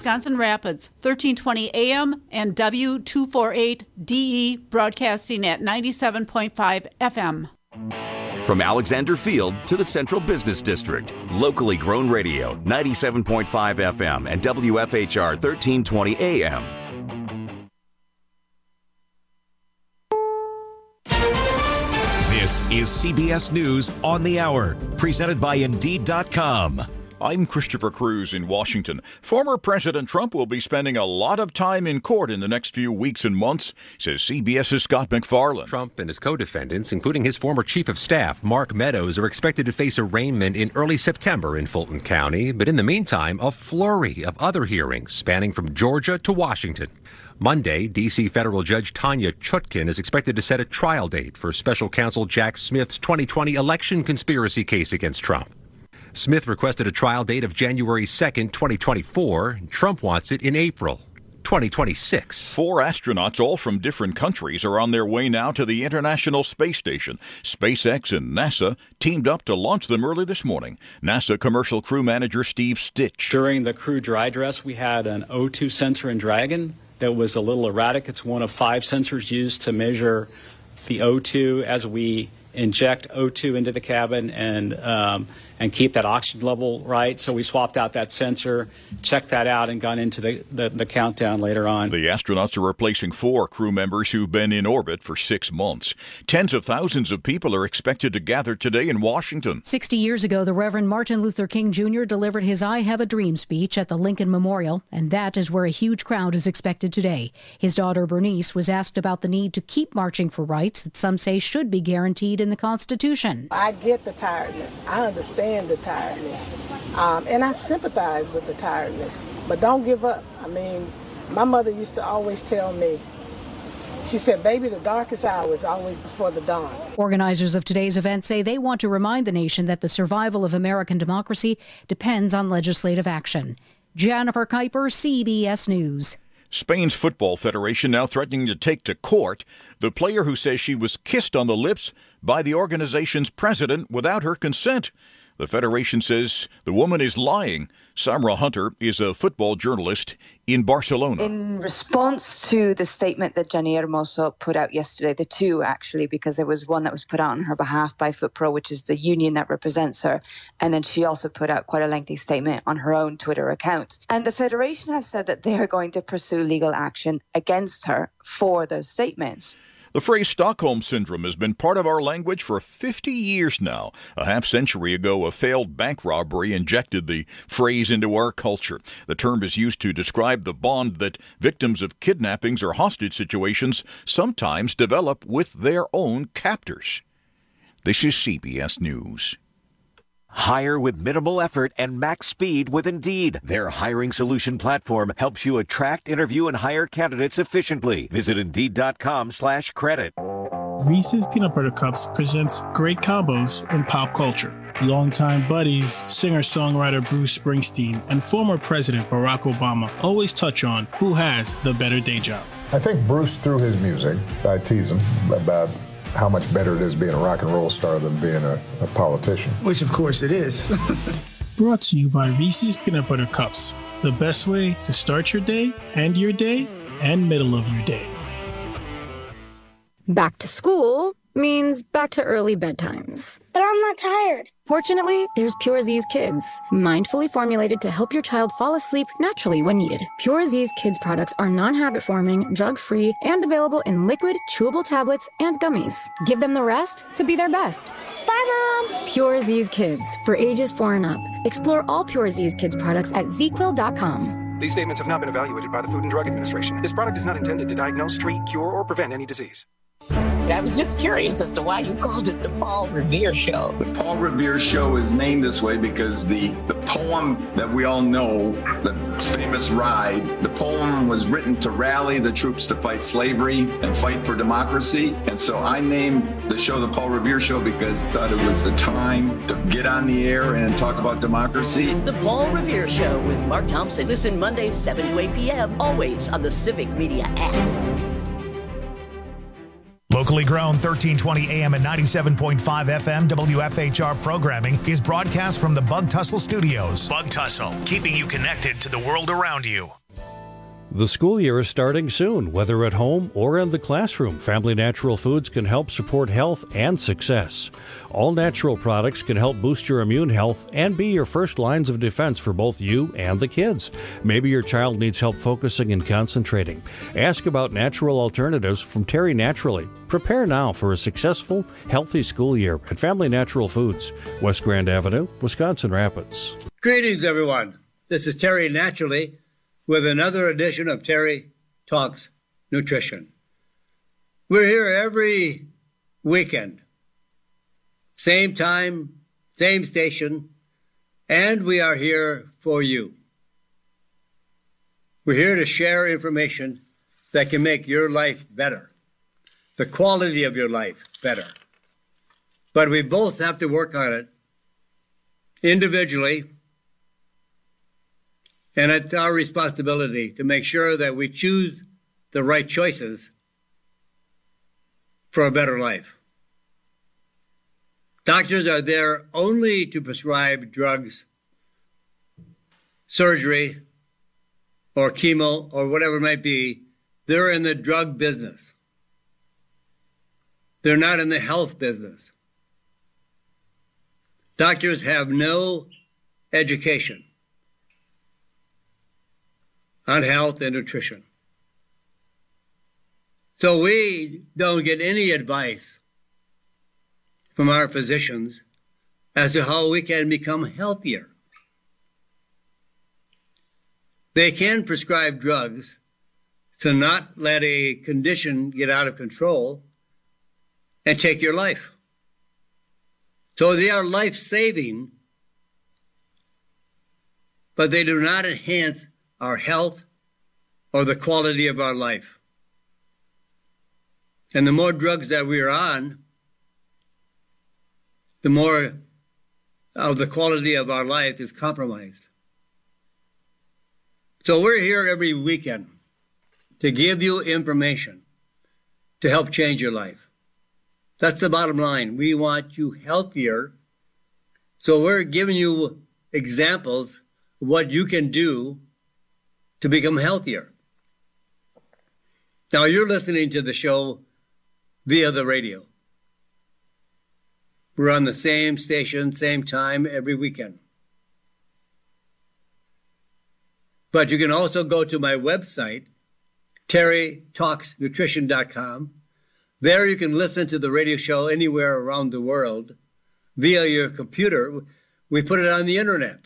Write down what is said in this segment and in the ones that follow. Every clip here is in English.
Wisconsin Rapids, 1320 AM and W248DE, broadcasting at 97.5 FM. From Alexander Field to the Central Business District, locally grown radio, 97.5 FM and WFHR 1320 AM. This is CBS News on the Hour, presented by Indeed.com. I'm Christopher Cruz in Washington. Former President Trump will be spending a lot of time in court in the next few weeks and months, says CBS's Scott McFarland. Trump and his co-defendants, including his former chief of staff, Mark Meadows, are expected to face arraignment in early September in Fulton County. But in the meantime, a flurry of other hearings spanning from Georgia to Washington. Monday, D.C. federal judge Tanya Chutkin is expected to set a trial date for special counsel Jack Smith's 2020 election conspiracy case against Trump. Smith requested a trial date of January 2nd, 2024. Trump wants it in April 2026. 4 astronauts, all from different countries, are on their way now to the International Space Station. SpaceX and NASA teamed up to launch them early this morning. NASA commercial crew manager Steve Stitch. During the crew dry dress, we had an O2 sensor in Dragon that was a little erratic. It's one of 5 sensors used to measure the O2 as we inject O2 into the cabin and keep that oxygen level right. So we swapped out that sensor, checked that out, and got into the countdown later on. The astronauts are replacing 4 crew members who've been in orbit for 6 months. Tens of thousands of people are expected to gather today in Washington. 60 years ago, the Reverend Martin Luther King Jr. delivered his I Have a Dream speech at the Lincoln Memorial, and that is where a huge crowd is expected today. His daughter Bernice was asked about the need to keep marching for rights that some say should be guaranteed in the Constitution. I get the tiredness. I understand the tiredness. And I sympathize with the tiredness. But don't give up. I mean, my mother used to always tell me, she said, baby, the darkest hour is always before the dawn. Organizers of today's event say they want to remind the nation that the survival of American democracy depends on legislative action. Jennifer Kuiper, CBS News. Spain's Football Federation now threatening to take to court the player who says she was kissed on the lips by the organization's president without her consent. The federation says the woman is lying. Samra Hunter is a football journalist in Barcelona. In response to the statement that Gianni Hermoso put out yesterday, the two actually, because there was one that was put out on her behalf by FootPro, which is the union that represents her, and then she also put out quite a lengthy statement on her own Twitter account. And the federation have said that they are going to pursue legal action against her for those statements. The phrase Stockholm Syndrome has been part of our language for 50 years now. A half-century ago, a failed bank robbery injected the phrase into our culture. The term is used to describe the bond that victims of kidnappings or hostage situations sometimes develop with their own captors. This is CBS News. Hire with minimal effort and max speed with Indeed. Their hiring solution platform helps you attract, interview, and hire candidates efficiently. Visit Indeed.com/credit. Reese's Peanut Butter Cups presents great combos in pop culture. Longtime buddies, singer-songwriter Bruce Springsteen and former President Barack Obama always touch on who has the better day job. I think Bruce, through his music, I tease him about how much better it is being a rock and roll star than being a politician. Which, of course, it is. Brought to you by Reese's Peanut Butter Cups, the best way to start your day and middle of your day. Back to school means back to early bedtimes. But I'm not tired. Fortunately, there's Pure Z's Kids, mindfully formulated to help your child fall asleep naturally when needed. Pure Z's Kids products are non-habit forming, drug-free, and available in liquid, chewable tablets, and gummies. Give them the rest to be their best. Bye, Mom! Pure Z's Kids, for ages 4 and up. Explore all Pure Z's Kids products at ZQuil.com. These statements have not been evaluated by the Food and Drug Administration. This product is not intended to diagnose, treat, cure, or prevent any disease. I was just curious as to why you called it the Paul Revere Show. The Paul Revere Show is named this way because the poem that we all know, the famous Ride, the poem was written to rally the troops to fight slavery and fight for democracy. And so I named the show the Paul Revere Show because I thought it was the time to get on the air and talk about democracy. The Paul Revere Show with Mark Thompson. Listen Mondays 7 to 8 p.m. always on the Civic Media app. Locally grown 1320 AM and 97.5 FM WFHR programming is broadcast from the Bug Tussle Studios. Bug Tussle, keeping you connected to the world around you. The school year is starting soon. Whether at home or in the classroom, Family Natural Foods can help support health and success. All natural products can help boost your immune health and be your first lines of defense for both you and the kids. Maybe your child needs help focusing and concentrating. Ask about natural alternatives from Terry Naturally. Prepare now for a successful, healthy school year at Family Natural Foods, West Grand Avenue, Wisconsin Rapids. Greetings, everyone. This is Terry Naturally with another edition of Terry Talks Nutrition. We're here every weekend, same time, same station, and we are here for you. We're here to share information that can make your life better, the quality of your life better. But we both have to work on it individually, and it's our responsibility to make sure that we choose the right choices for a better life. Doctors are there only to prescribe drugs, surgery, or chemo, or whatever it might be. They're in the drug business. They're not in the health business. Doctors have no education on health and nutrition. So we don't get any advice from our physicians as to how we can become healthier. They can prescribe drugs to not let a condition get out of control and take your life. So they are life-saving, but they do not enhance our health or the quality of our life. And the more drugs that we are on, the more of the quality of our life is compromised. So we're here every weekend to give you information to help change your life. That's the bottom line. We want you healthier. So we're giving you examples of what you can do to become healthier. Now, you're listening to the show via the radio. We're on the same station, same time, every weekend. But you can also go to my website, terrytalksnutrition.com. There you can listen to the radio show anywhere around the world via your computer. We put it on the internet.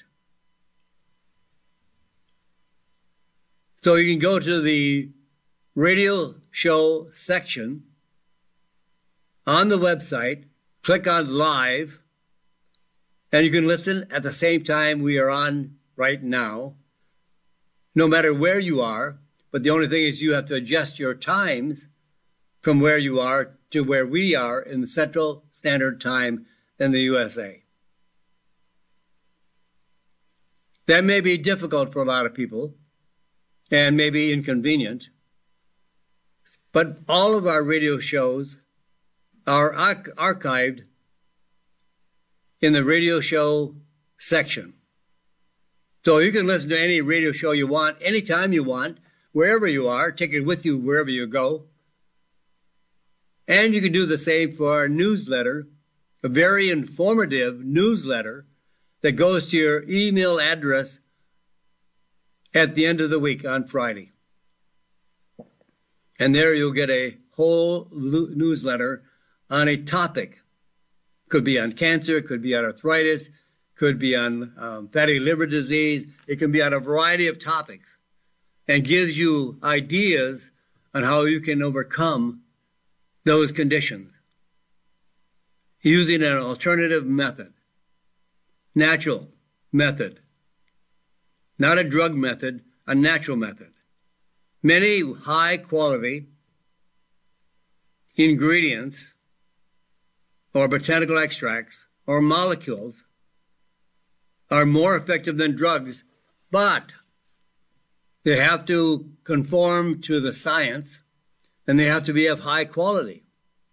So you can go to the radio show section on the website, click on live, and you can listen at the same time we are on right now, no matter where you are. But the only thing is you have to adjust your times from where you are to where we are in the Central Standard Time in the USA. That may be difficult for a lot of people and maybe inconvenient, but all of our radio shows are archived in the radio show section. So you can listen to any radio show you want, anytime you want, wherever you are, take it with you wherever you go. And you can do the same for our newsletter, a very informative newsletter that goes to your email address at the end of the week on Friday. And there you'll get a whole newsletter on a topic. Could be on cancer, could be on arthritis, could be on fatty liver disease. It can be on a variety of topics and gives you ideas on how you can overcome those conditions using an alternative method, natural method, not a drug method, a natural method. Many high-quality ingredients or botanical extracts or molecules are more effective than drugs, but they have to conform to the science and they have to be of high quality.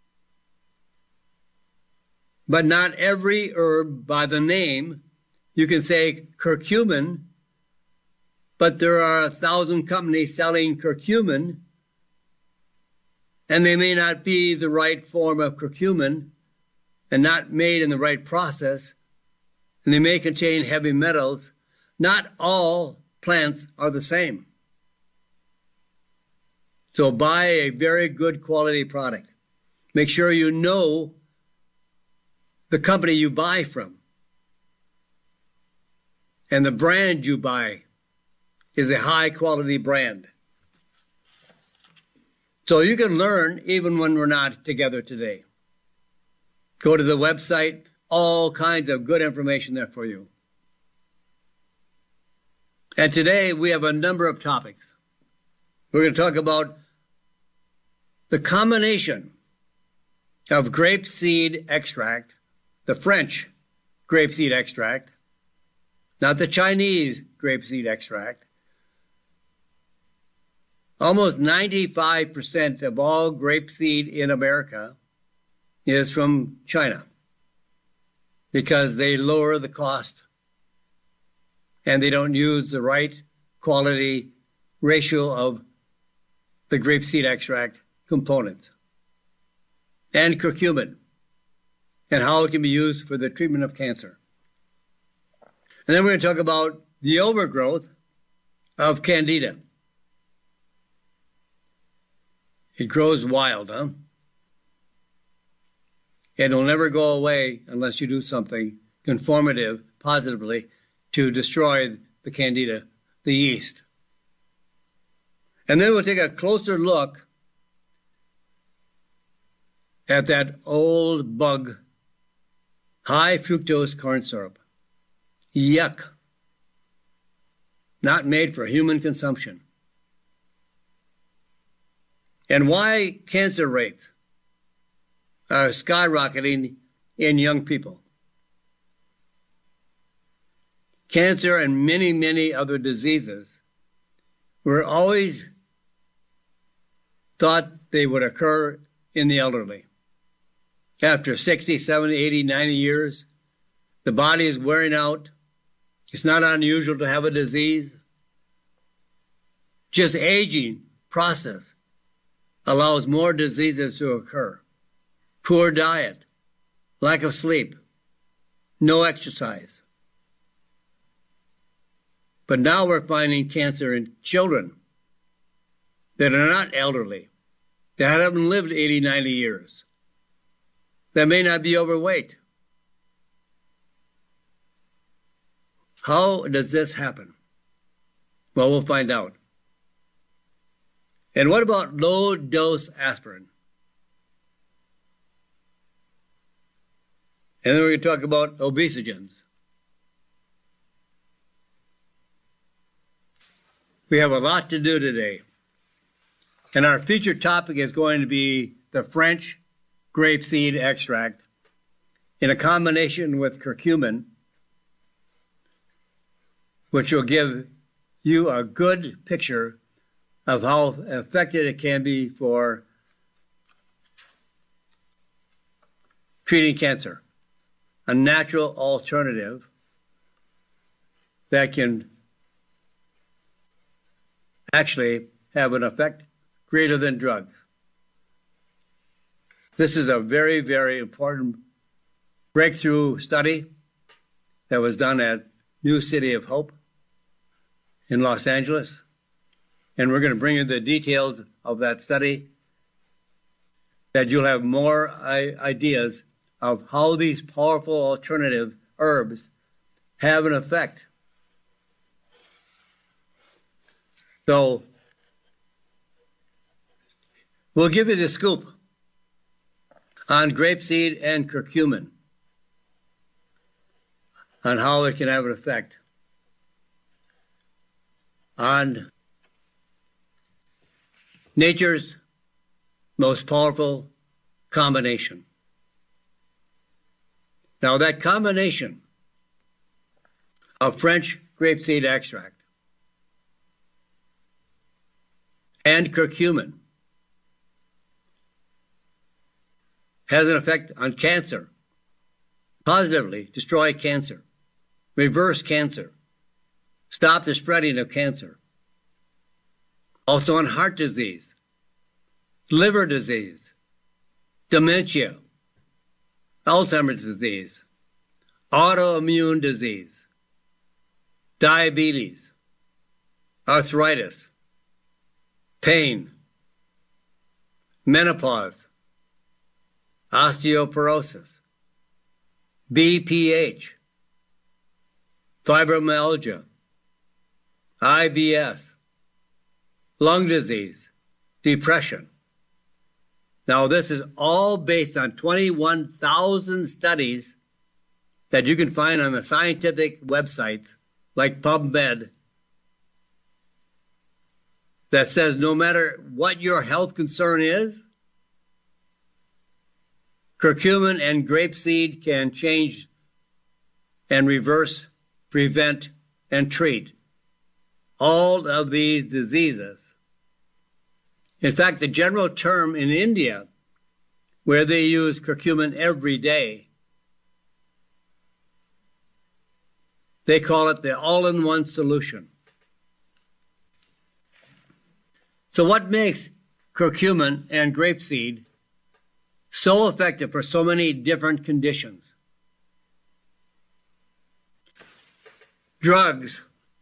but not every herb by the name. You can say curcumin, but there are 1,000 companies selling curcumin, and they may not be the right form of curcumin and not made in the right process, and they may contain heavy metals. Not all plants are the same. So buy a very good quality product. Make sure you know the company you buy from. And the brand you buy is a high quality brand. So you can learn even when we're not together today. Go to the website, all kinds of good information there for you. And today we have a number of topics. We're going to talk about the combination of grapeseed extract, the French grapeseed extract, not the Chinese grapeseed extract. Almost 95% of all grapeseed in America is from China because they lower the cost and they don't use the right quality ratio of the grapeseed extract components. And curcumin, and how it can be used for the treatment of cancer. And then we're going to talk about the overgrowth of candida. It grows wild, huh? It'll never go away unless you do something conformative, positively, to destroy the candida, the yeast. And then we'll take a closer look at that old bug, high fructose corn syrup. Yuck. Not made for human consumption. And why cancer rates are skyrocketing in young people. Cancer and many, many other diseases were always thought they would occur in the elderly. After 60, 70, 80, 90 years, the body is wearing out. It's not unusual to have a disease. Just aging process allows more diseases to occur. Poor diet, lack of sleep, no exercise. But now we're finding cancer in children that are not elderly, that haven't lived 80, 90 years, that may not be overweight. How does this happen? Well, we'll find out. And what about low-dose aspirin? And then we're going to talk about obesogens. We have a lot to do today. And our featured topic is going to be the French grapeseed extract in a combination with curcumin, which will give you a good picture of how effective it can be for treating cancer. A natural alternative that can actually have an effect greater than drugs. This is a very, very important breakthrough study that was done at New City of Hope in Los Angeles. And we're going to bring you the details of that study, that you'll have more ideas of how these powerful alternative herbs have an effect. So we'll give you the scoop on grapeseed and curcumin, on how it can have an effect on nature's most powerful combination. Now, that combination of French grapeseed extract and curcumin has an effect on cancer positively destroy cancer, reverse cancer, stop the spreading of cancer. Also on heart disease, liver disease, dementia, Alzheimer's disease, autoimmune disease, diabetes, arthritis, pain, menopause, osteoporosis, BPH, fibromyalgia, IBS, lung disease, depression. Now, this is all based on 21,000 studies that you can find on the scientific websites like PubMed that says no matter what your health concern is, curcumin and grapeseed can change and reverse, prevent, and treat all of these diseases. In fact, the general term in India, where they use curcumin every day, they call it the all-in-one solution. So what makes curcumin and grapeseed so effective for so many different conditions? Drugs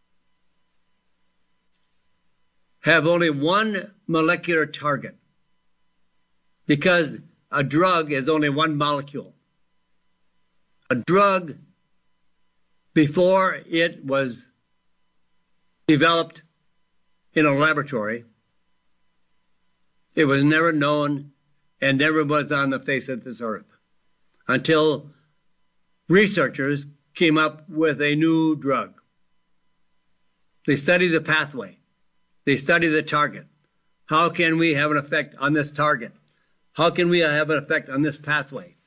have only one molecular target because a drug is only one molecule. A drug, before it was developed in a laboratory, it was never known and never was on the face of this earth until researchers came up with a new drug. They studied the pathway. They study the target. How can we have an effect on this target? How can we have an effect on this pathway?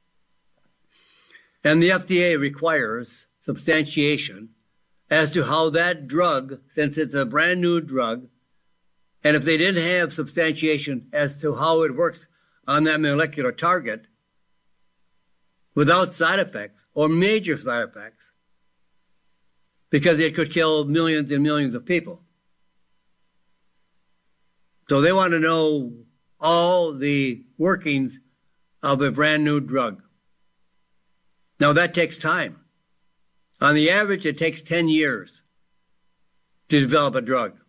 And the FDA requires substantiation as to how that drug, since it's a brand new drug, and if they didn't have substantiation as to how it works on that molecular target without side effects or major side effects, because it could kill millions and millions of people. So they want to know all the workings of a brand new drug. Now that takes time. On the average, it takes 10 years to develop a drug.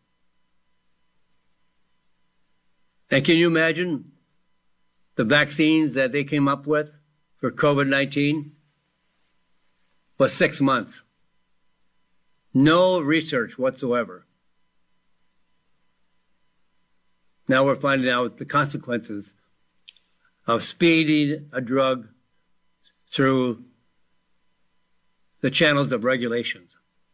And can you imagine the vaccines that they came up with for COVID-19? Was 6 months. No research whatsoever. Now we're finding out the consequences of speeding a drug through the channels of regulations.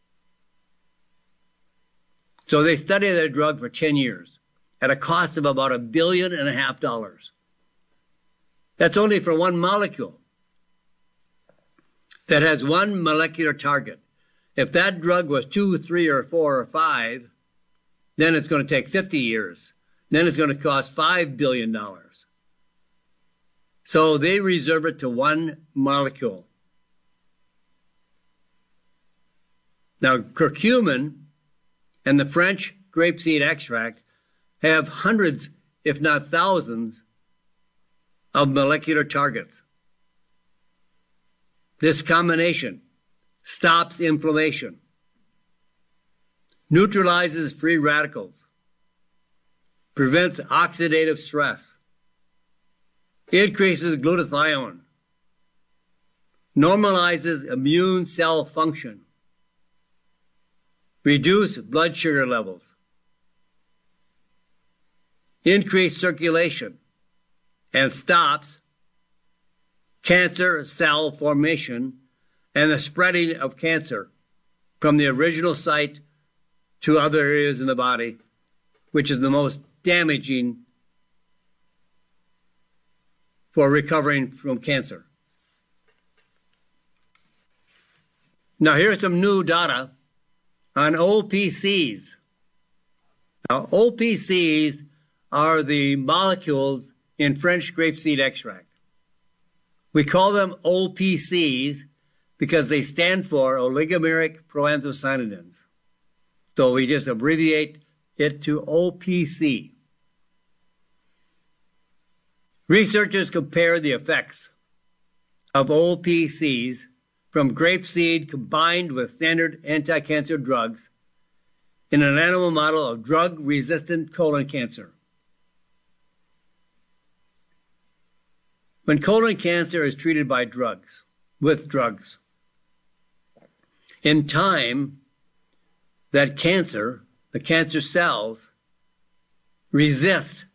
So they studied their drug for 10 years at a cost of about $1.5 billion. That's only for one molecule that has one molecular target. If that drug was 2, 3, or 4, or 5, then it's going to take 50 years. Then it's going to cost $5 billion. So they reserve it to one molecule. Now, curcumin and the French grapeseed extract have hundreds, if not thousands, of molecular targets. This combination stops inflammation, neutralizes free radicals, prevents oxidative stress, increases glutathione, normalizes immune cell function, reduce blood sugar levels, increase circulation, and stops cancer cell formation and the spreading of cancer from the original site to other areas in the body, which is the most damaging for recovering from cancer. Now, here's some new data on OPCs. Now, OPCs are the molecules in French grapeseed extract. We call them OPCs because they stand for oligomeric proanthocyanidins. So we just abbreviate it to OPC. Researchers compared the effects of OPCs from grapeseed combined with standard anti-cancer drugs in an animal model of drug-resistant colon cancer. When colon cancer is treated by drugs, with drugs, in time, that cancer, the cancer cells, resist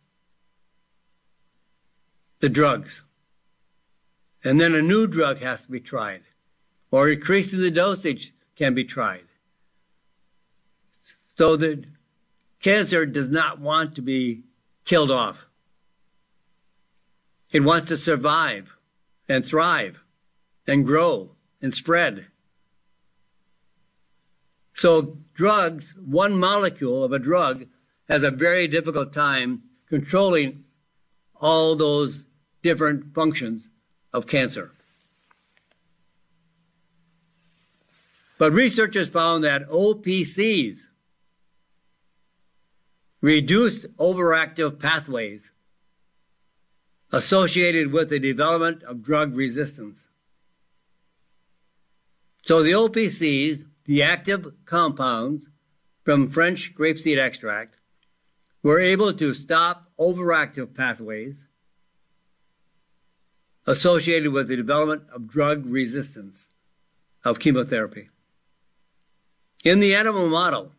the drugs. And then a new drug has to be tried, or increasing the dosage can be tried. So the cancer does not want to be killed off. It wants to survive and thrive and grow and spread. So drugs, one molecule of a drug has a very difficult time controlling all those different functions of cancer. But researchers found that OPCs reduced overactive pathways associated with the development of drug resistance. So the OPCs, the active compounds from French grapeseed extract, were able to stop overactive pathways associated with the development of drug resistance of chemotherapy. In the animal model,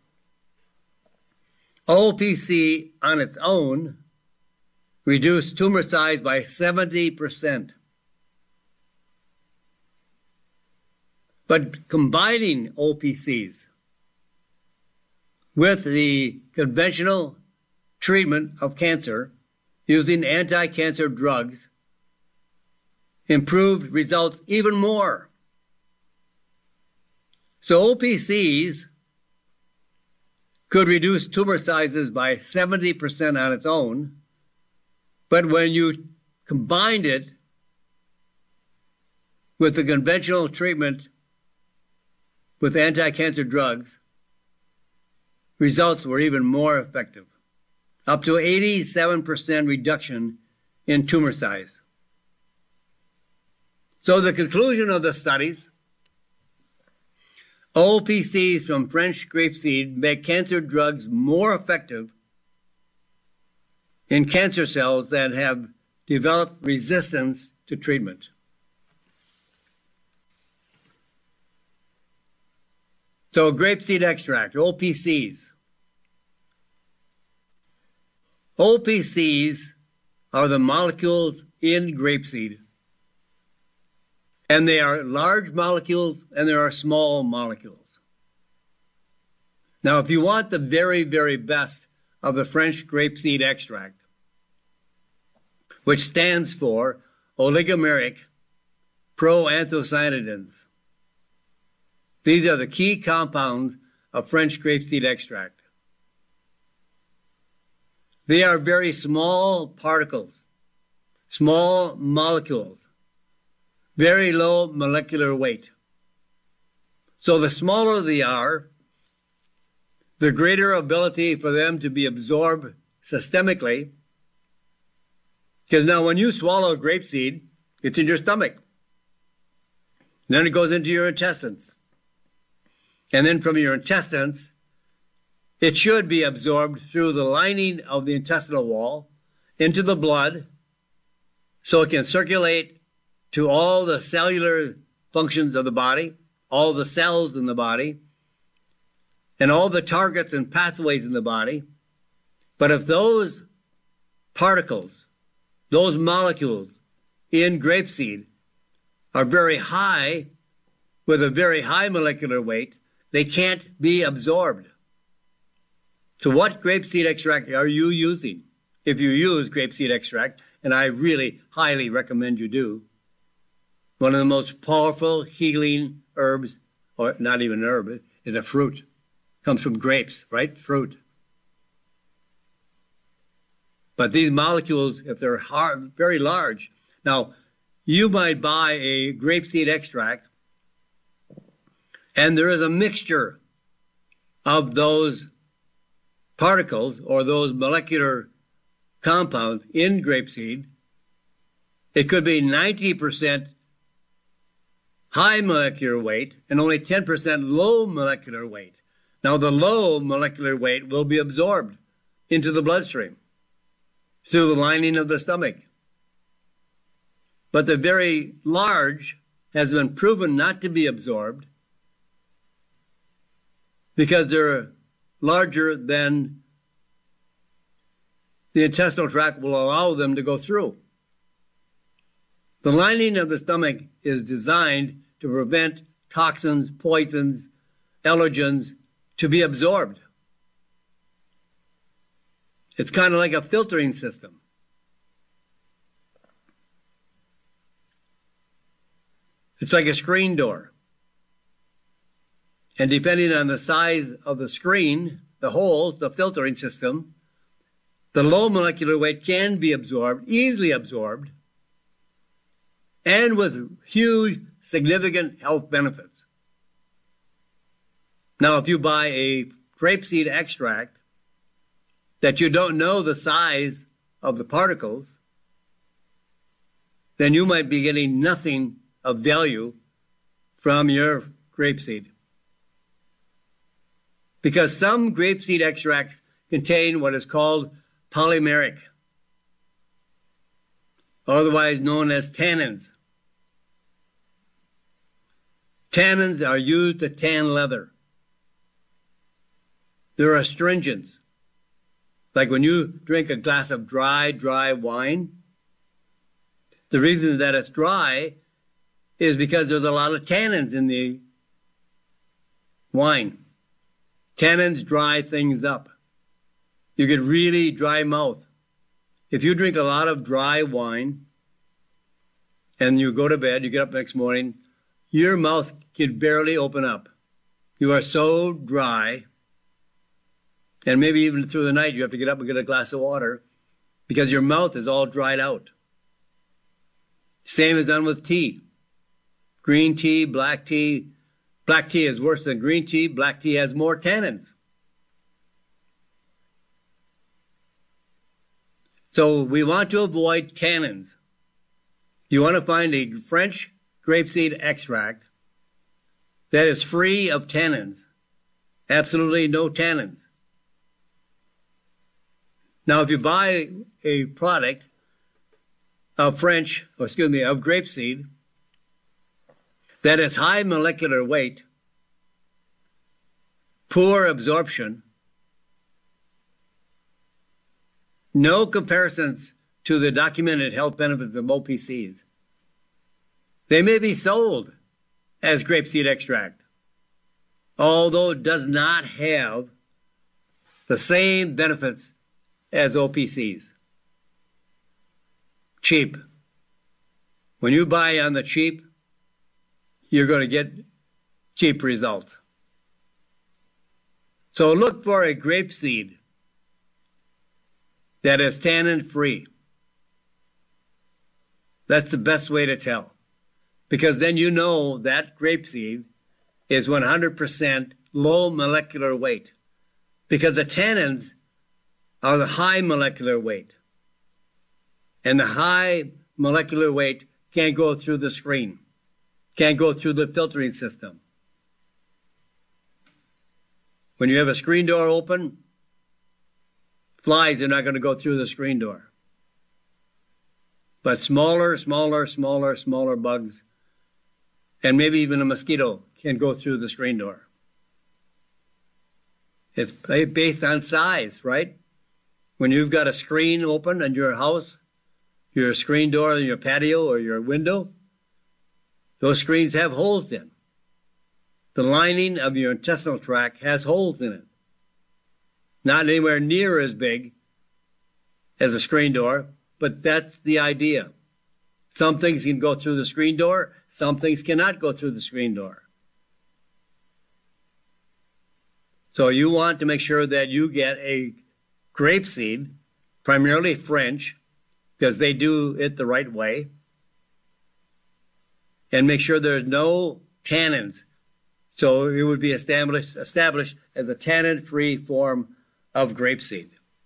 OPC on its own reduced tumor size by 70%. But combining OPCs with the conventional treatment of cancer using anti-cancer drugs improved results even more. So OPCs could reduce tumor sizes by 70% on its own, but when you combined it with the conventional treatment with anti-cancer drugs, results were even more effective, up to 87% reduction in tumor size. So the conclusion of the studies, OPCs from French grapeseed make cancer drugs more effective in cancer cells that have developed resistance to treatment. So grapeseed extract, OPCs. OPCs are the molecules in grapeseed. And they are large molecules and there are small molecules. Now, if you want the very, very best of the French grapeseed extract, which stands for oligomeric proanthocyanidins, these are the key compounds of French grapeseed extract. They are very small particles, small molecules, very low molecular weight. So the smaller they are, the greater ability for them to be absorbed systemically. Because now when you swallow grapeseed, it's in your stomach. Then it goes into your intestines. And then from your intestines, it should be absorbed through the lining of the intestinal wall into the blood so it can circulate to all the cellular functions of the body, all the cells in the body, and all the targets and pathways in the body. But if those particles, those molecules in grapeseed are very high, with a very high molecular weight, they can't be absorbed. So what grapeseed extract are you using? If you use grapeseed extract, and I really highly recommend you do, one of the most powerful healing herbs, or not even an herb, is a fruit. Comes from grapes, right? Fruit. But these molecules, if they're hard, very large. Now, you might buy a grapeseed extract, and there is a mixture of those particles or those molecular compounds in grapeseed. It could be 90% high molecular weight and only 10% low molecular weight. Now, the low molecular weight will be absorbed into the bloodstream through the lining of the stomach. But the very large has been proven not to be absorbed because they're larger than the intestinal tract will allow them to go through. The lining of the stomach is designed to prevent toxins, poisons, allergens to be absorbed. It's kind of like a filtering system. It's like a screen door. And depending on the size of the screen, the holes, the filtering system, the low molecular weight can be absorbed, easily absorbed, and with huge, significant health benefits. Now, if you buy a grapeseed extract that you don't know the size of the particles, then you might be getting nothing of value from your grapeseed. Because some grapeseed extracts contain what is called polymeric, otherwise known as tannins. Tannins are used to tan leather. They're astringents. Like when you drink a glass of dry wine, the reason that it's dry is because there's a lot of tannins in the wine. Tannins dry things up. You get really dry mouth. If you drink a lot of dry wine and you go to bed, you get up next morning, your mouth can barely open up. You are so dry, and maybe even through the night you have to get up and get a glass of water because your mouth is all dried out. Same is done with tea. Green tea, black tea. Black tea is worse than green tea. Black tea has more tannins. So we want to avoid tannins. You want to find a French grapeseed extract that is free of tannins. Absolutely no tannins. Now, if you buy a product of grapeseed that is high molecular weight, poor absorption, no comparisons to the documented health benefits of OPCs. They may be sold as grapeseed extract, although it does not have the same benefits as OPCs. Cheap. When you buy on the cheap, you're going to get cheap results. So look for a grapeseed that is tannin-free. That's the best way to tell. Because then you know that grapeseed is 100% low molecular weight. Because the tannins are the high molecular weight. And the high molecular weight can't go through the screen, can't go through the filtering system. When you have a screen door open, flies are not going to go through the screen door. But smaller bugs, and maybe even a mosquito can go through the screen door. It's based on size, right? When you've got a screen open in your house, your screen door in your patio or your window, those screens have holes in. The lining of your intestinal tract has holes in it. Not anywhere near as big as a screen door, but that's the idea. Some things can go through the screen door, some things cannot go through the screen door. So you want to make sure that you get a grapeseed, primarily French, because they do it the right way. and make sure there's no tannins. So it would be established as a tannin-free form of grapeseed.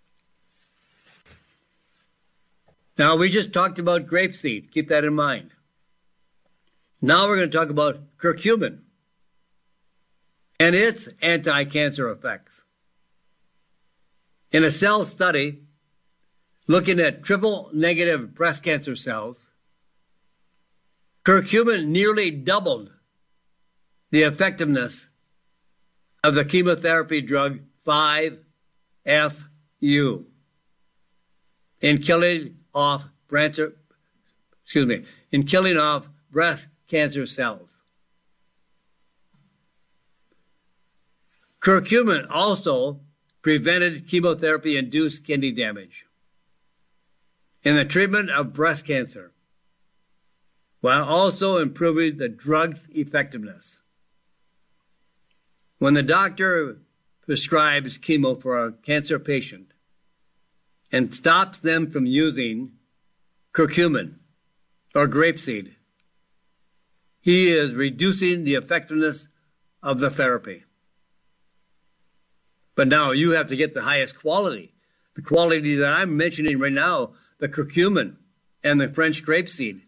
Now, we just talked about grapeseed. Keep that in mind. Now we're going to talk about curcumin and its anti-cancer effects. In a cell study looking at triple-negative breast cancer cells, curcumin nearly doubled the effectiveness of the chemotherapy drug 5-FU in killing off breast cancer cells. Curcumin also prevented chemotherapy-induced kidney damage in the treatment of breast cancer, while also improving the drug's effectiveness. When the doctor prescribes chemo for a cancer patient and stops them from using curcumin or grapeseed, he is reducing the effectiveness of the therapy. But now you have to get the highest quality, the quality that I'm mentioning right now, the curcumin and the French grapeseed.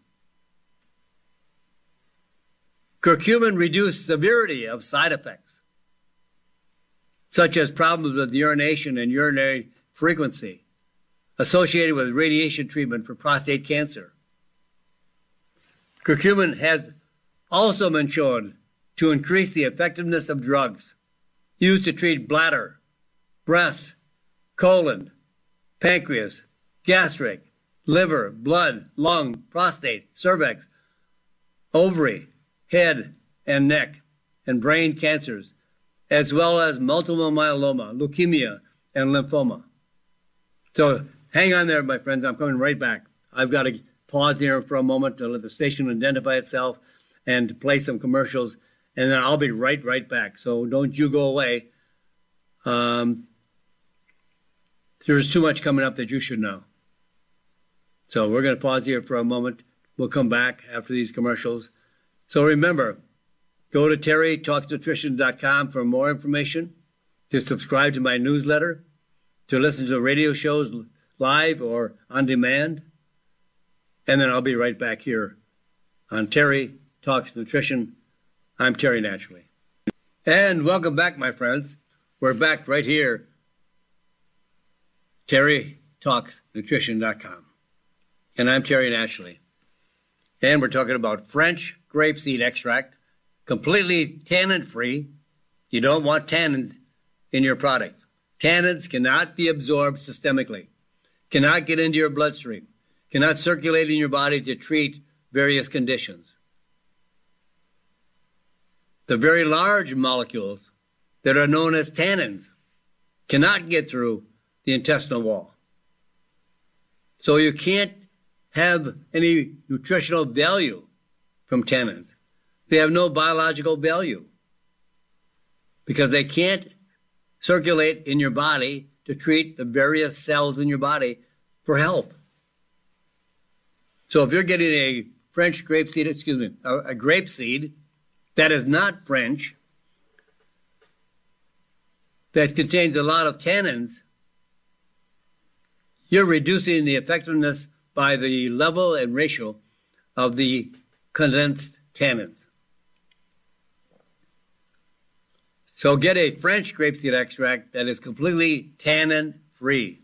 Curcumin reduced severity of side effects, such as problems with urination and urinary frequency associated with radiation treatment for prostate cancer. Curcumin has also been shown to increase the effectiveness of drugs used to treat bladder, breast, colon, pancreas, gastric, liver, blood, lung, prostate, cervix, ovary, head and neck, and brain cancers, as well as multiple myeloma, leukemia, and lymphoma. So hang on there, my friends. I'm coming right back. I've got to pause here for a moment to let the station identify itself and play some commercials, and then I'll be right back. So don't you go away. There's too much coming up that you should know. So we're going to pause here for a moment. We'll come back after these commercials. So remember, go to terrytalksnutrition.com for more information, to subscribe to my newsletter, to listen to radio shows live or on demand. And then I'll be right back here on Terry Talks Nutrition. I'm Terry Naturally. And welcome back, my friends. We're back right here, terrytalksnutrition.com. And I'm Terry Naturally. And we're talking about French grapeseed extract, completely tannin-free. You don't want tannins in your product. Tannins cannot be absorbed systemically, cannot get into your bloodstream, cannot circulate in your body to treat various conditions. The very large molecules that are known as tannins cannot get through the intestinal wall. So you can't have any nutritional value from tannins. They have no biological value because they can't circulate in your body to treat the various cells in your body for health. So if you're getting a French grapeseed, a grapeseed that is not French, that contains a lot of tannins, you're reducing the effectiveness by the level and ratio of the condensed tannins. So get a French grapeseed extract that is completely tannin-free.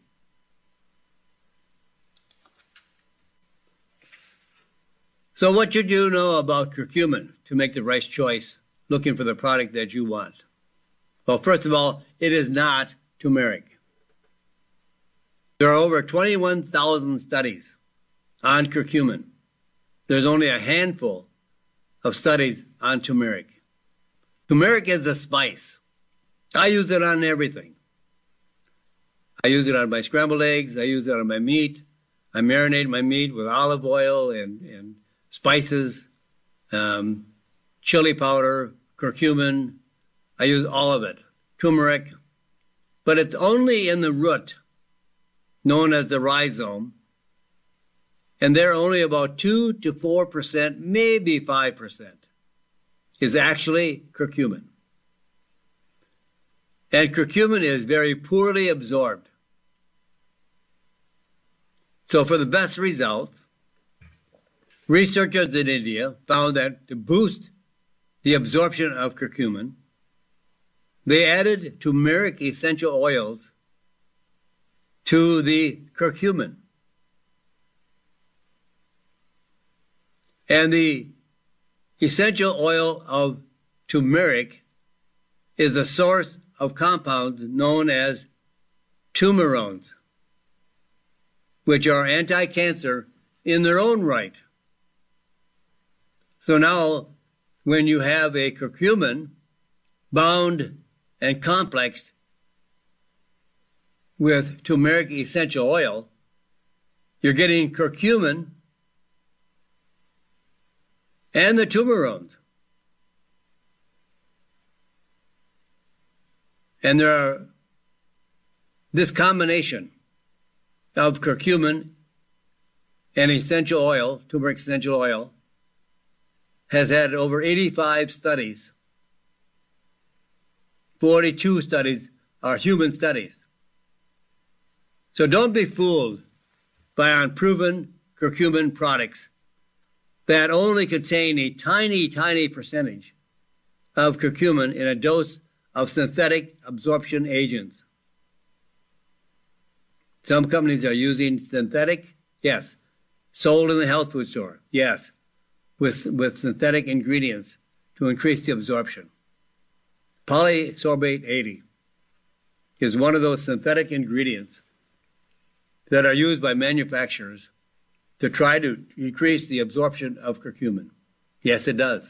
So what should you know about curcumin to make the right choice looking for the product that you want? Well, first of all, it is not turmeric. There are over 21,000 studies on curcumin. There's only a handful of studies on turmeric. Turmeric is a spice. I use it on everything. I use it on my scrambled eggs. I use it on my meat. I marinate my meat with olive oil and spices, chili powder, curcumin. I use all of it. Turmeric. But it's only in the root, known as the rhizome, and they're only about 2 to 4%, maybe 5%, is actually curcumin. And curcumin is very poorly absorbed. So for the best results, researchers in India found that to boost the absorption of curcumin, they added turmeric essential oils to the curcumin. And the essential oil of turmeric is a source of compounds known as turmerones, which are anti-cancer in their own right. So now, when you have a curcumin bound and complexed with turmeric essential oil, you're getting curcumin and the turmerones. And this combination of curcumin and essential oil, turmeric essential oil, has had over 85 studies. 42 studies are human studies. So don't be fooled by unproven curcumin products that only contain a tiny, tiny percentage of curcumin in a dose of synthetic absorption agents. Some companies are using synthetic, yes. Sold in the health food store, yes, with synthetic ingredients to increase the absorption. Polysorbate 80 is one of those synthetic ingredients that are used by manufacturers to try to increase the absorption of curcumin. Yes, it does.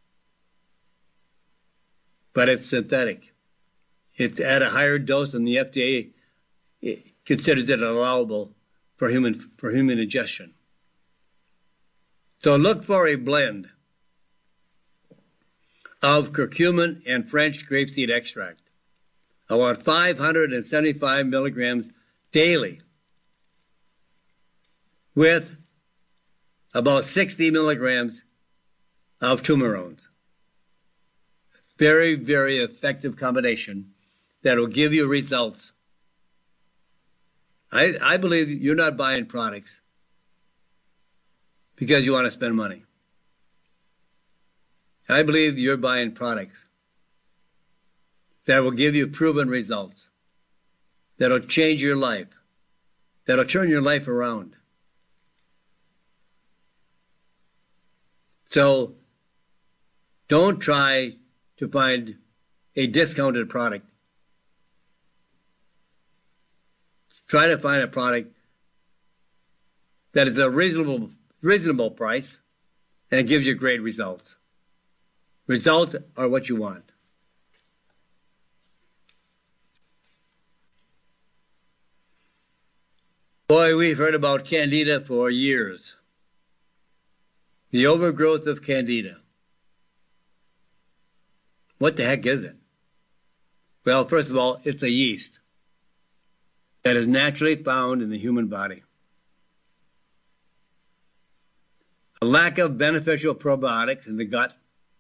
But it's synthetic. It's at a higher dose than the FDA considers it allowable for human ingestion. So look for a blend of curcumin and French grapeseed extract, about 575 milligrams daily, with about 60 milligrams of turmerones. Very, very effective combination that will give you results. I believe you're not buying products because you want to spend money. I believe you're buying products that will give you proven results, that will change your life, that will turn your life around. So don't try to find a discounted product. Try to find a product that is a reasonable price and gives you great results. Results are what you want. Boy, we've heard about Candida for years. The overgrowth of Candida. What the heck is it? Well, first of all, it's a yeast that is naturally found in the human body. A lack of beneficial probiotics in the gut.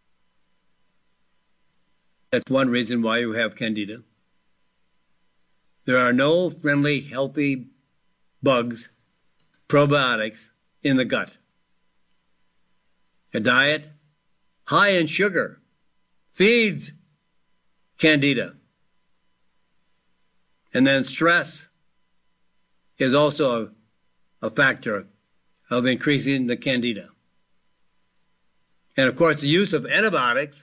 That's one reason why you have Candida. There are no friendly, healthy bugs, probiotics in the gut. A diet high in sugar feeds Candida. And then stress is also a factor of increasing the Candida. And of course, the use of antibiotics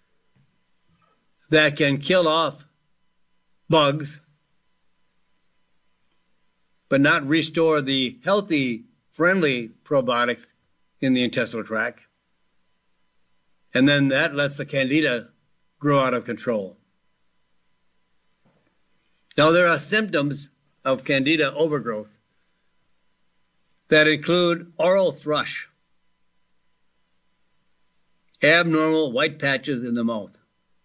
that can kill off bugs, but not restore the healthy, friendly probiotics in the intestinal tract. And then that lets the Candida grow out of control. Now, there are symptoms of Candida overgrowth that include oral thrush, abnormal white patches in the mouth,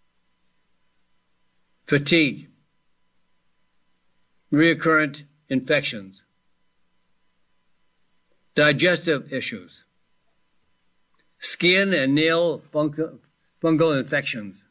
fatigue, recurrent infections, digestive issues, skin and nail fungal infections.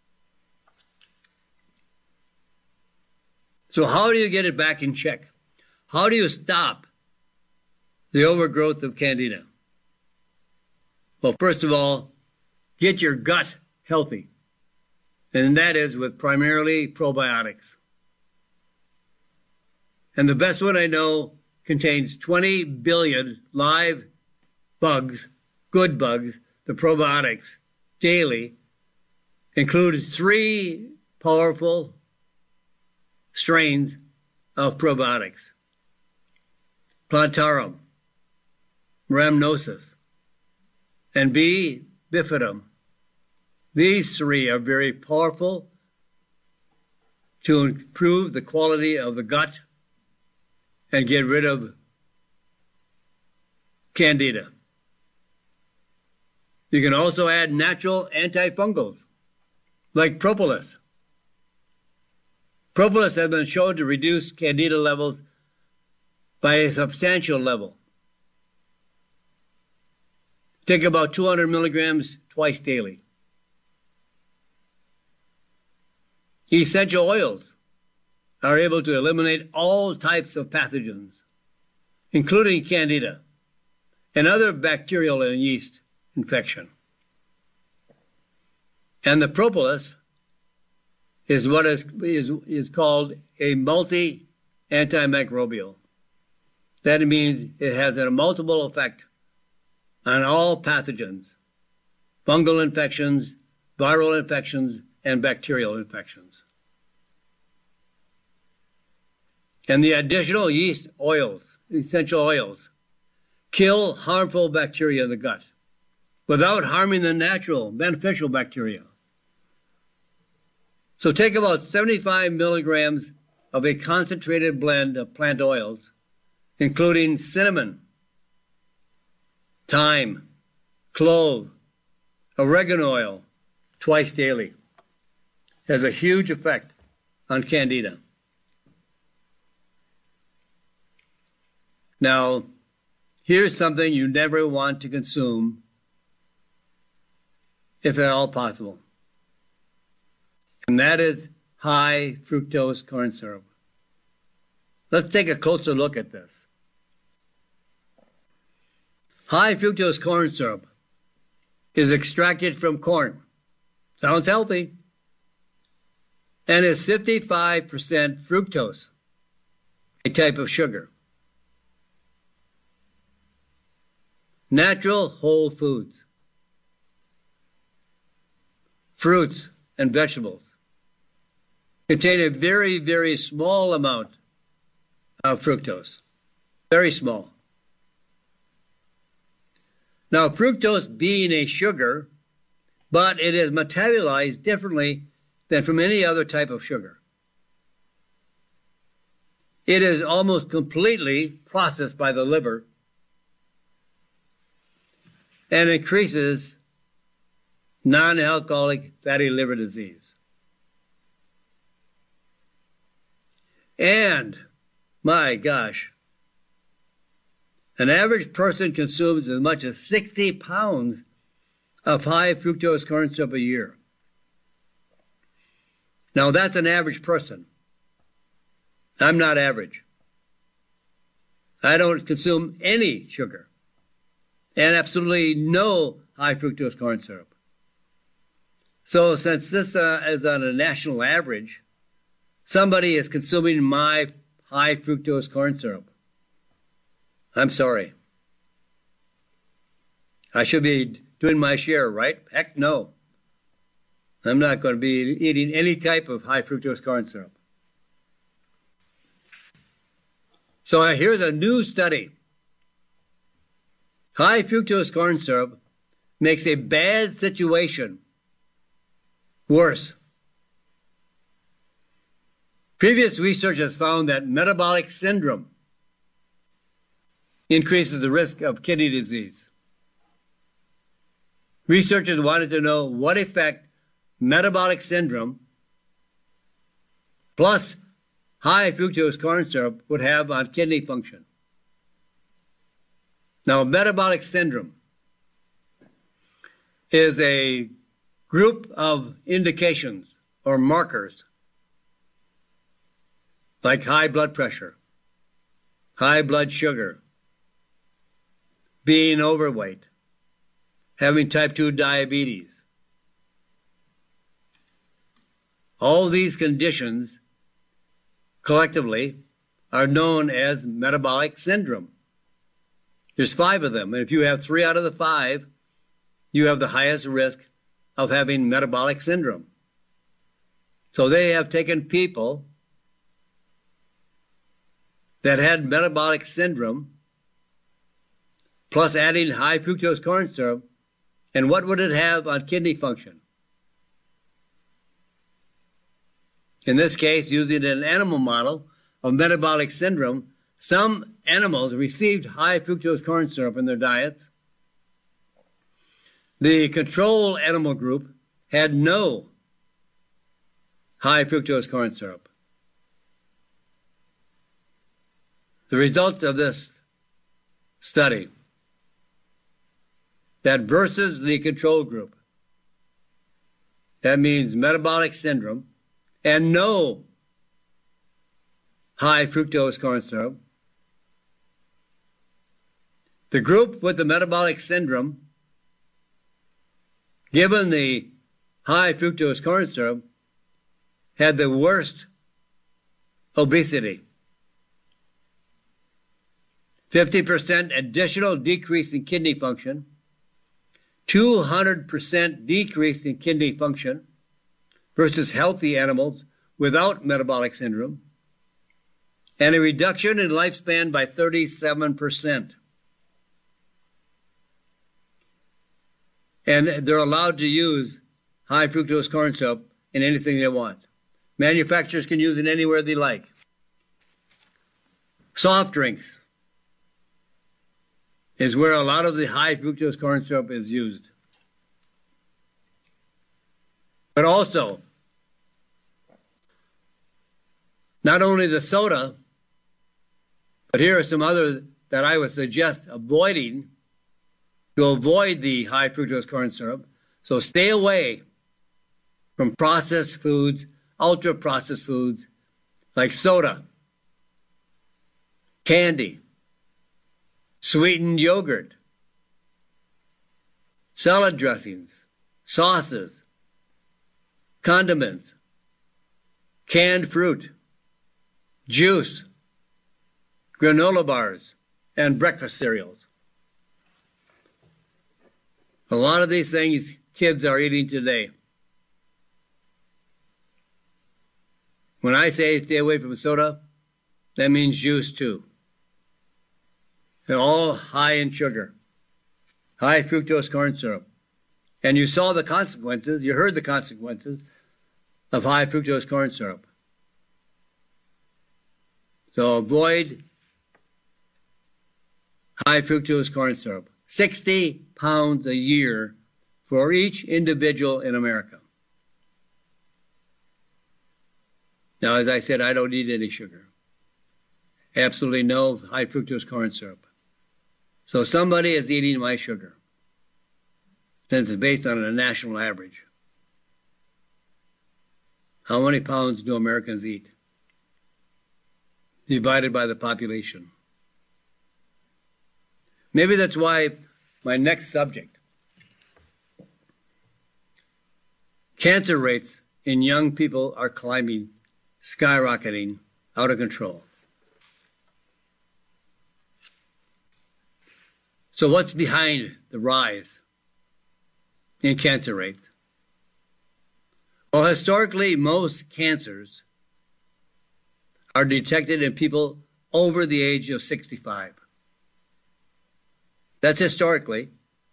So how do you get it back in check? How do you stop the overgrowth of Candida? Well, first of all, get your gut healthy, and that is with primarily probiotics. And the best one I know contains 20 billion live bugs, good bugs, the probiotics, daily, include 3 powerful strains of probiotics: Plantarum, Rhamnosus, and B. bifidum. These 3 are very powerful to improve the quality of the gut and get rid of Candida. You can also add natural antifungals like propolis. Propolis has been shown to reduce Candida levels by a substantial level. Take about 200 milligrams twice daily. Essential oils are able to eliminate all types of pathogens, including Candida and other bacterial and yeast infection. And the propolis is what is called a multi-antimicrobial. That means it has a multiple effect on all pathogens, fungal infections, viral infections, and bacterial infections. And the additional yeast oils, essential oils, kill harmful bacteria in the gut without harming the natural, beneficial bacteria. So take about 75 milligrams of a concentrated blend of plant oils, including cinnamon, thyme, clove, oregano oil, twice daily. Has a huge effect on Candida. Now, here's something you never want to consume, if at all possible, and that is high fructose corn syrup. Let's take a closer look at this. High fructose corn syrup is extracted from corn. Sounds healthy. And is 55% fructose, a type of sugar. Natural whole foods, fruits and vegetables contain a very, very small amount of fructose. Very small. Now, fructose being a sugar, but it is metabolized differently than from any other type of sugar. It is almost completely processed by the liver and increases non-alcoholic fatty liver disease. And, my gosh, an average person consumes as much as 60 pounds of high fructose corn syrup a year. Now, that's an average person. I'm not average. I don't consume any sugar and absolutely no high fructose corn syrup. So since this is on a national average, somebody is consuming my high fructose corn syrup. I'm sorry. I should be doing my share, right? Heck no. I'm not going to be eating any type of high fructose corn syrup. So here's a new study. High fructose corn syrup makes a bad situation worse. Previous research has found that metabolic syndrome increases the risk of kidney disease. Researchers wanted to know what effect metabolic syndrome plus high fructose corn syrup would have on kidney function. Now, metabolic syndrome is a group of indications or markers like high blood pressure, high blood sugar, being overweight, having type 2 diabetes. All these conditions collectively are known as metabolic syndrome. There's 5 of them, and if you have 3 out of the 5, you have the highest risk of having metabolic syndrome. So they have taken people that had metabolic syndrome, plus adding high fructose corn syrup, and what would it have on kidney function? In this case, using an animal model of metabolic syndrome, some animals received high fructose corn syrup in their diets. The control animal group had no high fructose corn syrup. The results of this study that versus the control group, that means metabolic syndrome and no high fructose corn syrup. The group with the metabolic syndrome, given the high fructose corn syrup, had the worst obesity. 50% additional decrease in kidney function, 200% decrease in kidney function versus healthy animals without metabolic syndrome, and a reduction in lifespan by 37%. And they're allowed to use high fructose corn syrup in anything they want. Manufacturers can use it anywhere they like. Soft drinks is where a lot of the high fructose corn syrup is used. But also, not only the soda, but here are some other that I would suggest avoiding to avoid the high fructose corn syrup. So stay away from processed foods, ultra-processed foods like soda, candy, sweetened yogurt, salad dressings, sauces, condiments, canned fruit, juice, granola bars, and breakfast cereals. A lot of these things kids are eating today. When I say stay away from soda, that means juice too. They're all high in sugar, high fructose corn syrup. And you saw the consequences, you heard the consequences of high fructose corn syrup. So avoid high fructose corn syrup. 60 pounds a year for each individual in America. Now, as I said, I don't eat any sugar. Absolutely no high fructose corn syrup. So somebody is eating my sugar, since it's based on a national average. How many pounds do Americans eat? Divided by the population. Maybe that's why my next subject, cancer rates in young people are climbing, skyrocketing, out of control. So what's behind the rise in cancer rates? Well, historically, most cancers are detected in people over the age of 65. That's historically.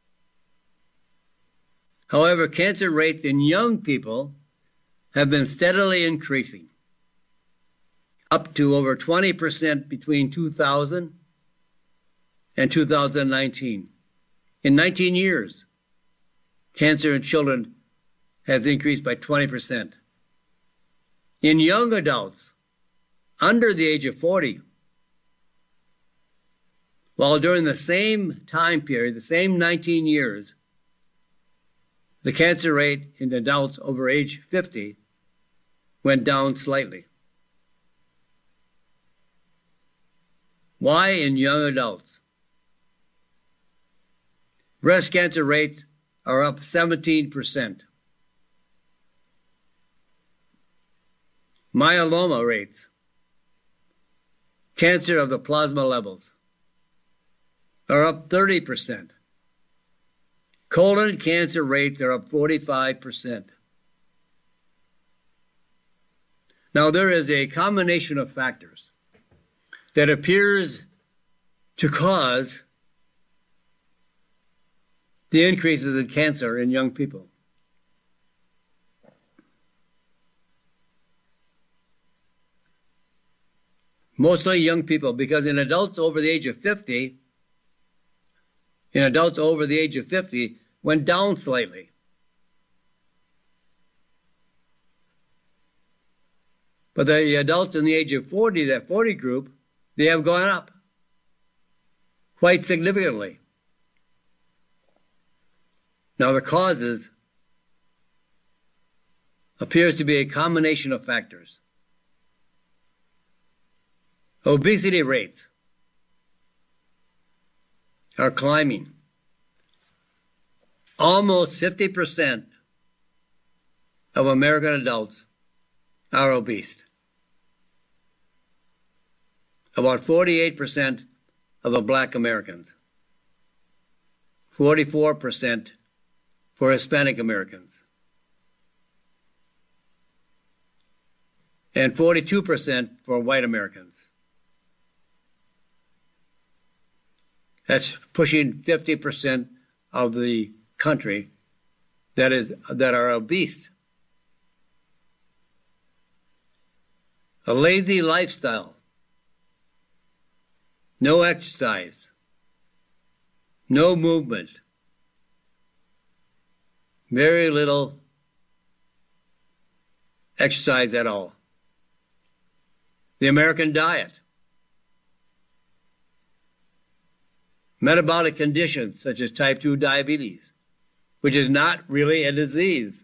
However, cancer rates in young people have been steadily increasing, up to over 20% between 2000 and 2019. In 19 years, cancer in children has increased by 20%. In young adults, under the age of 40, while during the same time period, the same 19 years, the cancer rate in adults over age 50 went down slightly. Why in young adults? Breast cancer rates are up 17%. Myeloma rates, cancer of the plasma levels, are up 30%. Colon cancer rates are up 45%. Now, there is a combination of factors that appears to cause the increases in cancer in young people. Mostly young people, because in adults over the age of 50, went down slightly. But the adults in the age of 40, that 40 group, they have gone up quite significantly. Now, the causes appears to be a combination of factors. Obesity rates are climbing. Almost 50% of American adults are obese. About 48% of the Black Americans. 44% for Hispanic Americans. And 42% for white Americans. That's pushing 50% of the country that are obese. A lazy lifestyle, no exercise, no movement, very little exercise at all. The American diet, metabolic conditions such as type 2 diabetes, which is not really a disease.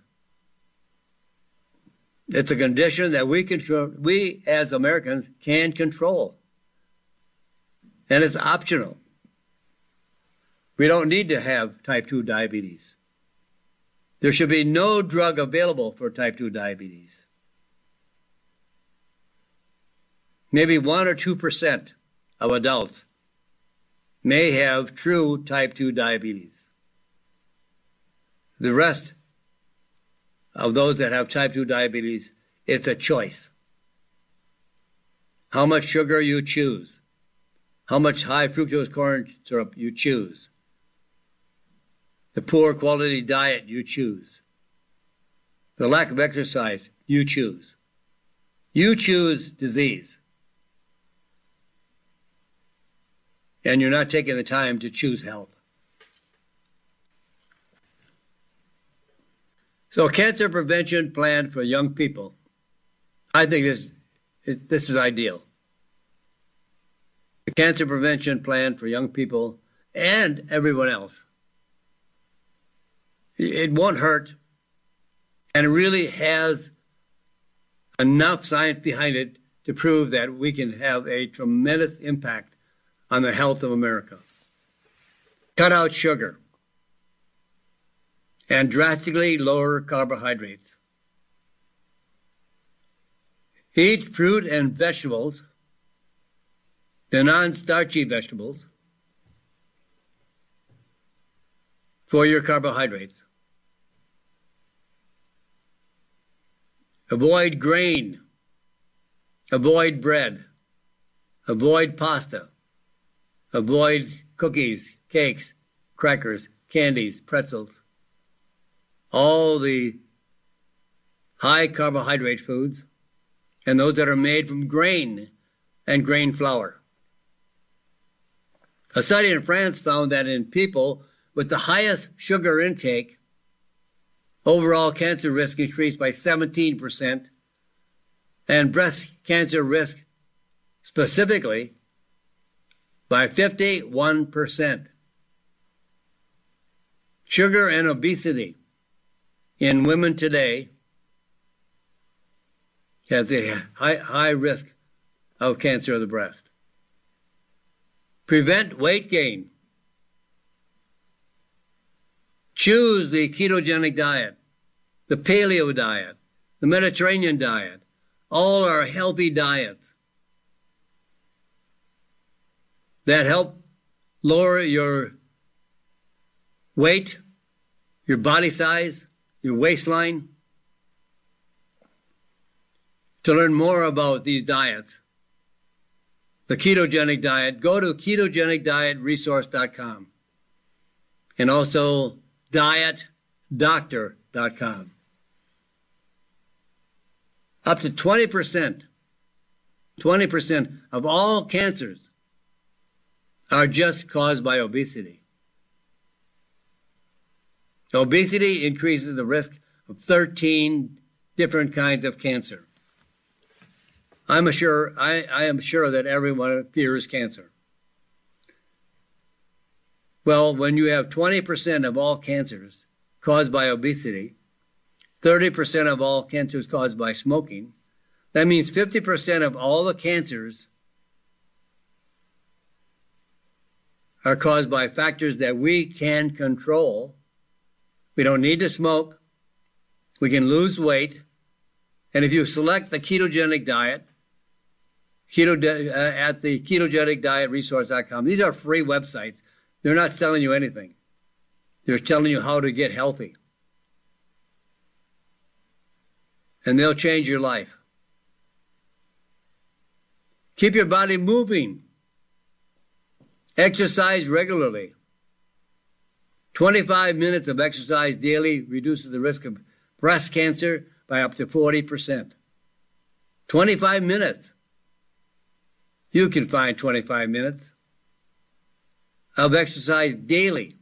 It's a condition that we as Americans can control. And it's optional. We don't need to have type 2 diabetes. There should be no drug available for type 2 diabetes. Maybe 1 or 2% of adults may have true type 2 diabetes. The rest of those that have type 2 diabetes, it's a choice. How much sugar you choose, how much high fructose corn syrup you choose, the poor quality diet you choose, the lack of exercise you choose. You choose disease. And you're not taking the time to choose health. So, cancer prevention plan for young people. I think this is ideal. The cancer prevention plan for young people and everyone else. It won't hurt, and it really has enough science behind it to prove that we can have a tremendous impact on the health of America. Cut out sugar and drastically lower carbohydrates. Eat fruit and vegetables, the non-starchy vegetables, for your carbohydrates. Avoid grain, avoid bread, avoid pasta, avoid cookies, cakes, crackers, candies, pretzels, all the high carbohydrate foods, and those that are made from grain and grain flour. A study in France found that in people with the highest sugar intake, overall cancer risk increased by 17%, and breast cancer risk specifically by 51%. Sugar and obesity in women today has a high risk of cancer of the breast. Prevent weight gain. Choose the ketogenic diet, the paleo diet, the Mediterranean diet. All are healthy diets that help lower your weight, your body size, your waistline. To learn more about these diets, the ketogenic diet, go to ketogenicdietresource.com and also dietdoctor.com. Up to 20% of all cancers are just caused by obesity. Obesity increases the risk of 13 different kinds of cancer. I am sure that everyone fears cancer. Well, when you have 20% of all cancers caused by obesity, 30% of all cancers caused by smoking, that means 50% of all the cancers are caused by factors that we can control. We don't need to smoke. We can lose weight. And if you select the ketogenic diet, at the ketogenicdietresource.com, these are free websites. They're not selling you anything. They're telling you how to get healthy. And they'll change your life. Keep your body moving. Exercise regularly. 25 minutes of exercise daily reduces the risk of breast cancer by up to 40%. 25 minutes. You can find 25 minutes of exercise daily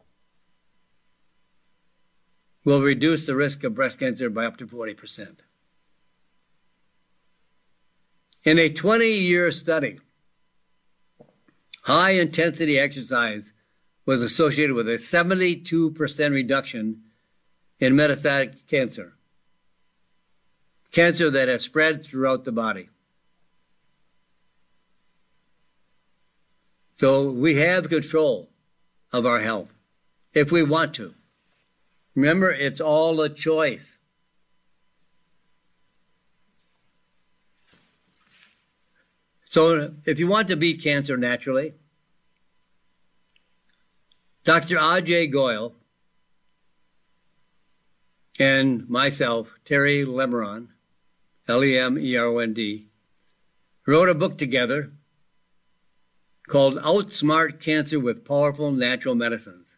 will reduce the risk of breast cancer by up to 40%. In a 20-year study, high-intensity exercise was associated with a 72% reduction in metastatic cancer, cancer that has spread throughout the body. So we have control of our health if we want to. Remember, it's all a choice. So if you want to beat cancer naturally, Dr. Ajay Goyal and myself, Terry Lemerond, Lemerond, wrote a book together called Outsmart Cancer with Powerful Natural Medicines.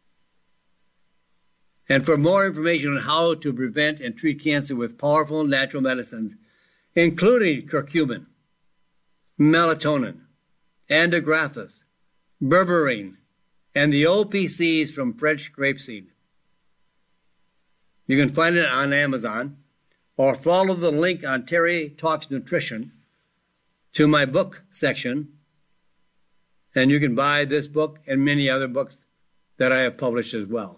And for more information on how to prevent and treat cancer with powerful natural medicines, including curcumin, melatonin, andrographis, berberine, and the OPCs from French grapeseed. You can find it on Amazon or follow the link on Terry Talks Nutrition to my book section, and you can buy this book and many other books that I have published as well.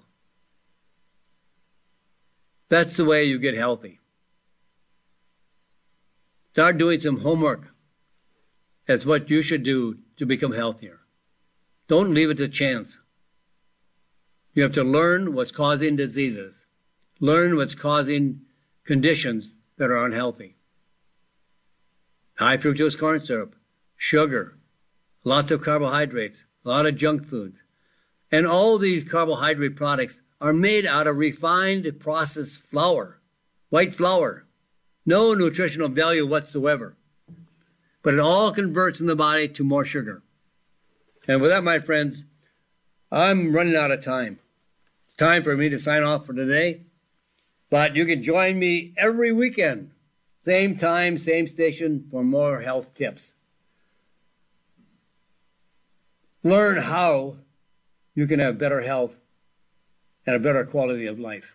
That's the way you get healthy. Start doing some homework. That's what you should do to become healthier. Don't leave it to chance. You have to learn what's causing diseases. Learn what's causing conditions that are unhealthy. High fructose corn syrup, sugar, lots of carbohydrates, a lot of junk foods. And all these carbohydrate products are made out of refined processed flour, white flour. No nutritional value whatsoever. But it all converts in the body to more sugar. And with that, my friends, I'm running out of time. It's time for me to sign off for today. But you can join me every weekend, same time, same station, for more health tips. Learn how you can have better health and a better quality of life.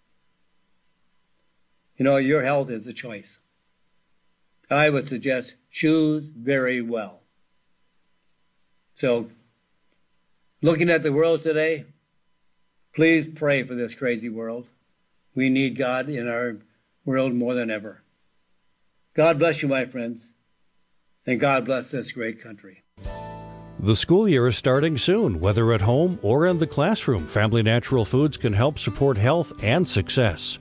You know, your health is a choice. I would suggest choose very well. So, looking at the world today, please pray for this crazy world. We need God in our world more than ever. God bless you, my friends, and God bless this great country. The school year is starting soon. Whether at home or in the classroom, Family Natural Foods can help support health and success.